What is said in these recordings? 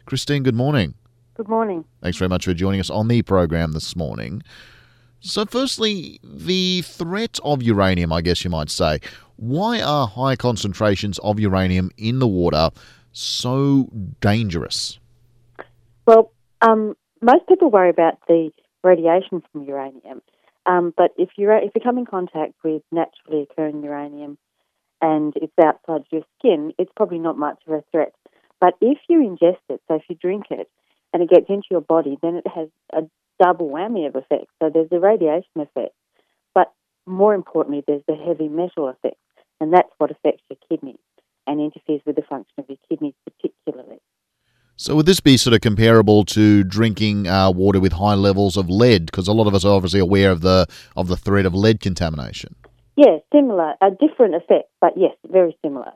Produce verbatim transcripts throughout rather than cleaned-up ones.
Christine, good morning. Good morning. Thanks very much for joining us on the program this morning. So firstly, the threat of uranium, I guess you might say. Why are high concentrations of uranium in the water so dangerous? Well, um, most people worry about the radiation from uranium, um, but if you if you come in contact with naturally occurring uranium and it's outside your skin, it's probably not much of a threat. But if you ingest it, so if you drink it and it gets into your body, then it has a double whammy of effects. So there's the radiation effect, but more importantly, there's the heavy metal effect, and that's what affects your kidneys and interferes with the function of your kidneys particularly. So would this be sort of comparable to drinking uh, water with high levels of lead? Because a lot of us are obviously aware of the of the threat of lead contamination. Yeah, similar, a different effect, but yes, very similar.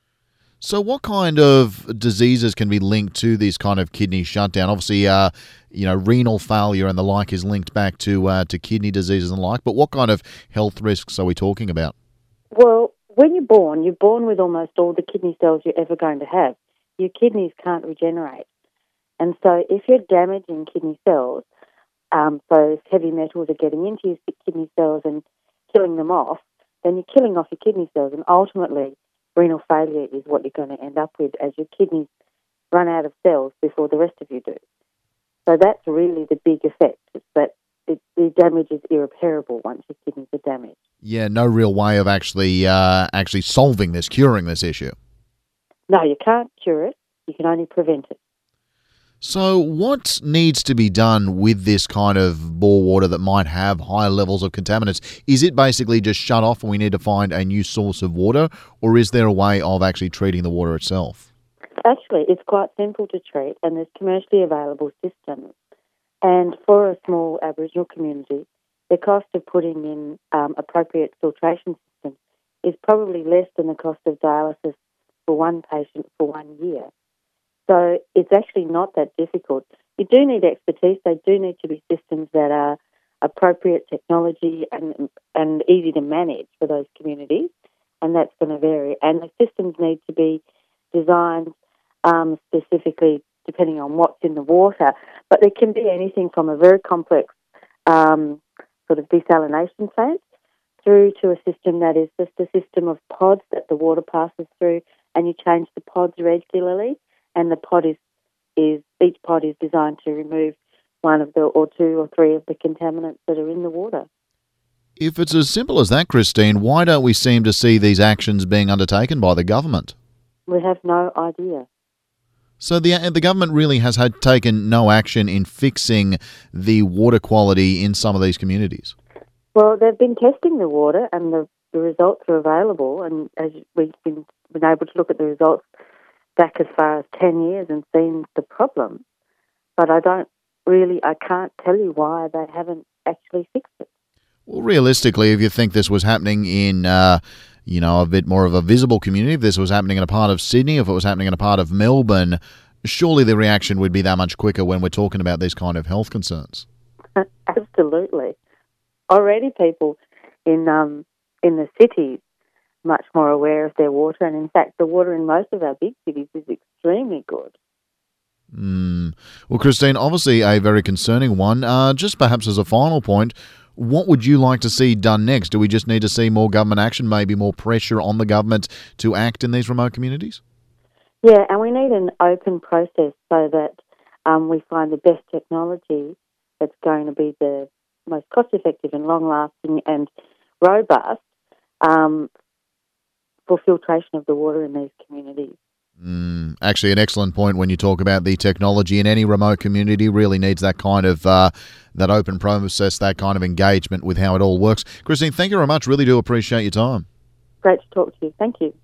So what kind of diseases can be linked to this kind of kidney shutdown? Obviously, uh, you know, renal failure and the like is linked back to uh, to kidney diseases and the like, but what kind of health risks are we talking about? Well, when you're born, you're born with almost all the kidney cells you're ever going to have. Your kidneys can't regenerate. And so if you're damaging kidney cells, um, so if heavy metals are getting into your kidney cells and killing them off, then you're killing off your kidney cells, and ultimately renal failure is what you're going to end up with as your kidneys run out of cells before the rest of you do. So that's really the big effect, is that the, the damage is irreparable once your kidneys are damaged. Yeah, no real way of actually uh, actually solving this, curing this issue. No, you can't cure it. You can only prevent it. So what needs to be done with this kind of bore water that might have high levels of contaminants? Is it basically just shut off and we need to find a new source of water, or is there a way of actually treating the water itself? Actually, it's quite simple to treat, and there's commercially available systems. And for a small Aboriginal community, the cost of putting in um, appropriate filtration systems is probably less than the cost of dialysis for one patient for one year. So it's actually not that difficult. You do need expertise. They do need to be systems that are appropriate technology and and easy to manage for those communities, and that's going to vary. And the systems need to be designed um, specifically depending on what's in the water. But there can be anything from a very complex um, sort of desalination plant through to a system that is just a system of pods that the water passes through, and you change the pods regularly. And the pod is, is each pod is designed to remove one of the, or two or three of the contaminants that are in the water. If it's as simple as that, Christine, why don't we seem to see these actions being undertaken by the government? We have no idea. So the the government really has had taken no action in fixing the water quality in some of these communities? Well, they've been testing the water, and the, the results are available, and as we've been, been able to look at the results back as far as ten years and seen the problem. But I don't really, I can't tell you why they haven't actually fixed it. Well, realistically, if you think this was happening in, uh, you know, a bit more of a visible community, if this was happening in a part of Sydney, if it was happening in a part of Melbourne, surely the reaction would be that much quicker when we're talking about these kind of health concerns. Absolutely. Already people in um, in the cities much more aware of their water, and in fact the water in most of our big cities is extremely good. Mm. Well, Christine, obviously a very concerning one. Uh, just perhaps as a final point, what would you like to see done next? Do we just need to see more government action, maybe more pressure on the government to act in these remote communities? Yeah, and we need an open process so that um, we find the best technology that's going to be the most cost-effective and long-lasting and robust um, for filtration of the water in these communities. Mm, actually, an excellent point when you talk about the technology in any remote community really needs that kind of uh, that open process, that kind of engagement with how it all works. Christine, thank you very much. Really do appreciate your time. Great to talk to you. Thank you.